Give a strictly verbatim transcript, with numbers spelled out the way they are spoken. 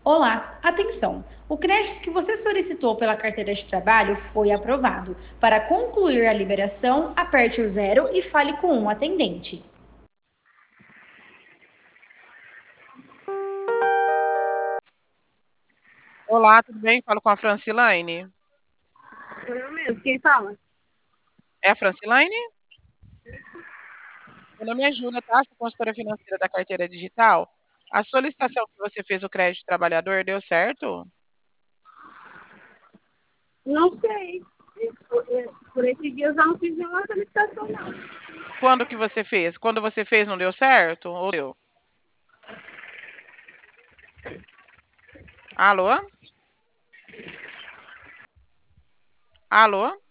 Olá, atenção! O crédito que você solicitou pela carteira de trabalho foi aprovado. Para concluir a liberação, aperte o zero e fale com um atendente. Olá, tudo bem? Falo com a Francilaine. Eu mesmo, quem fala? É a Francilaine? Meu nome é Júlia, tá? Sou consultora financeira da carteira digital. A solicitação que você fez o crédito trabalhador deu certo? Não sei. Por, por esses dias eu não fiz nenhuma solicitação, não. Quando que você fez? Quando você fez não deu certo? Ou deu? Alô? Alô?